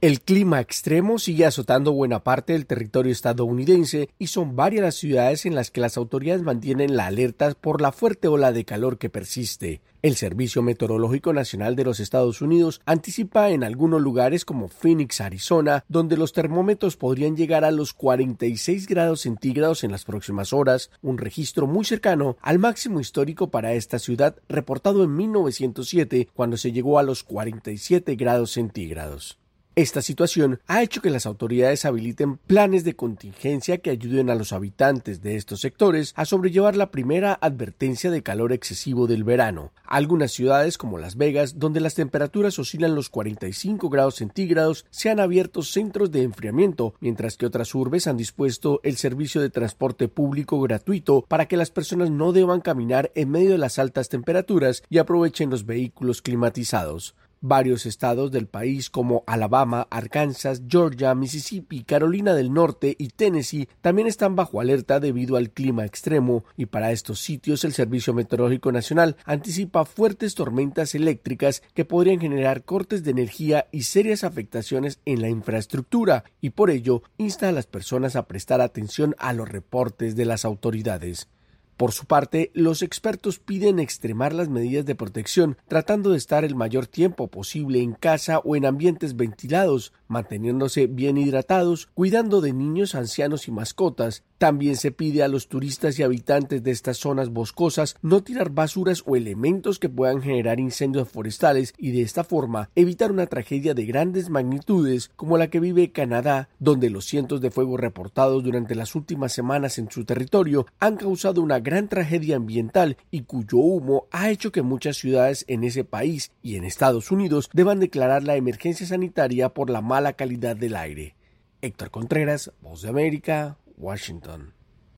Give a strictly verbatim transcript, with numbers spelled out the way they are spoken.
El clima extremo sigue azotando buena parte del territorio estadounidense y son varias las ciudades en las que las autoridades mantienen la alerta por la fuerte ola de calor que persiste. El Servicio Meteorológico Nacional de los Estados Unidos anticipa en algunos lugares como Phoenix, Arizona, donde los termómetros podrían llegar a los cuarenta y seis grados centígrados en las próximas horas, un registro muy cercano al máximo histórico para esta ciudad reportado en mil novecientos siete, cuando se llegó a los cuarenta y siete grados centígrados. Esta situación ha hecho que las autoridades habiliten planes de contingencia que ayuden a los habitantes de estos sectores a sobrellevar la primera advertencia de calor excesivo del verano. Algunas ciudades como Las Vegas, donde las temperaturas oscilan los cuarenta y cinco grados centígrados, se han abierto centros de enfriamiento, mientras que otras urbes han dispuesto el servicio de transporte público gratuito para que las personas no deban caminar en medio de las altas temperaturas y aprovechen los vehículos climatizados. Varios estados del país como Alabama, Arkansas, Georgia, Mississippi, Carolina del Norte y Tennessee también están bajo alerta debido al clima extremo, y para estos sitios el Servicio Meteorológico Nacional anticipa fuertes tormentas eléctricas que podrían generar cortes de energía y serias afectaciones en la infraestructura, y por ello insta a las personas a prestar atención a los reportes de las autoridades. Por su parte, los expertos piden extremar las medidas de protección, tratando de estar el mayor tiempo posible en casa o en ambientes ventilados, manteniéndose bien hidratados, cuidando de niños, ancianos y mascotas. También se pide a los turistas y habitantes de estas zonas boscosas no tirar basuras o elementos que puedan generar incendios forestales y de esta forma evitar una tragedia de grandes magnitudes como la que vive Canadá, donde los cientos de fuegos reportados durante las últimas semanas en su territorio han causado una gran tragedia ambiental y cuyo humo ha hecho que muchas ciudades en ese país y en Estados Unidos deban declarar la emergencia sanitaria por la mala calidad del aire. Héctor Contreras, Voz de América, Washington.